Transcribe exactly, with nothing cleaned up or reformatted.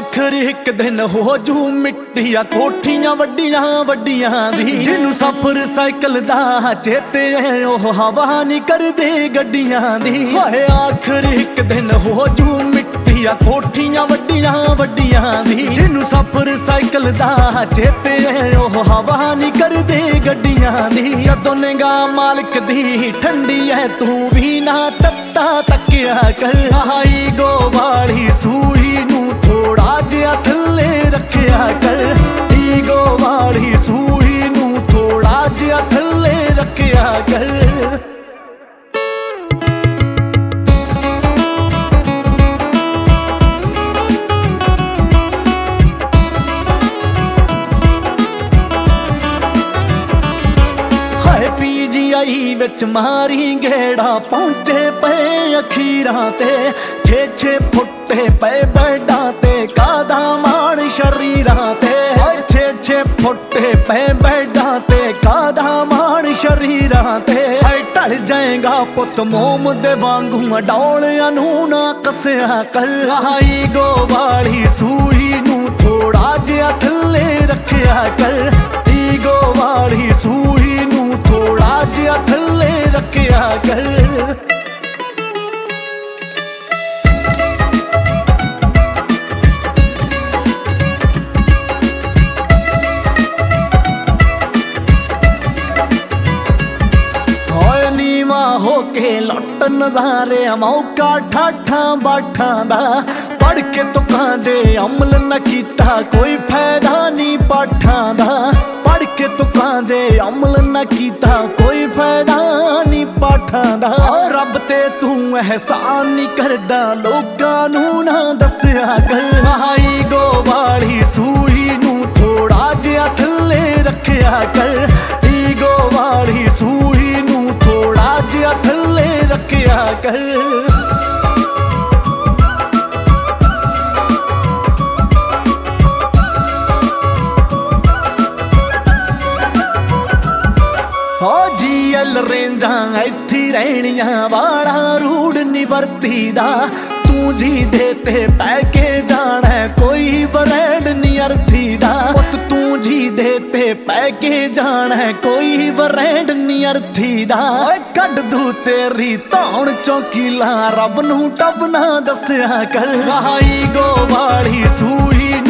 आखिर एक दिन हो जू मिट्टिया कोठियां वड्डियां वड्डियां दी जिन्नू सफर साइकिल दा चेते है ओह हवा नहीं करदे गड्डियां दी। हाय आखिर एक दिन हो जू मिट्टिया कोठियां वड्डियां वड्डियां दी जिन्नू सफर साइकिल दा चेते है ओह हवा नहीं करदे गड्डियां दी। जदों निगाह मालिक दी ठंडी है तू भी ना तत्ता तकिया कर। आई गो वाली सूई नू थोड़ा जिहा थल्ले रखिया कर। ईगो वाली सूई नू थोड़ा जिहा थल्ले रखिया कर। पीजीआई विच मारी गेड़ा पहुंचे पे अखीरां ते छे छे फुट्टे पे बेडां ते कादा मान शरीरां ते। छे छे फुट्टे पे बेडां ते कादा मान शरीरां ते। ढल जाएगा पुत मोम दे वांगू डौलियां नू ना कसिया कर। आई गो वाली सूई नू थोड़ा जिहा थल्ले रखिया कर। ईगो वाली सूई नू थोड़ा जिहा थल्ले रखिया कर। होके लुट नजारे मौका ठाठा बाठा दा पढ़ के तो कांजे अमल न कीता कोई फायदा नहीं पाठा दा। पढ़ के तो कांजे अमल न कीता कोई फायदा नहीं पाठा दा। रब ते तू एहसान नहीं करदा लोकां नू ना दस्सिया कर। आई गो वाली सूई नू थोड़ा जिहा थल्ले रखिया कर। ईगो वाली सूई नू थोड़ा जिहा थल्ले रखिया कर। हो जीएल रेंजां इत्थे रहनियां वाला रूड नहीं वरती दा। तू जी देते पैके जाना कोई ब्रांड नहीं अर्थी दा। तू जी देते पैके जाना कोई ब्रांड नहीं अर्थी दा। कड दू तेरी धौण चौकीला रब नू टब ना दस्सिया कर। आई गो वाली सूई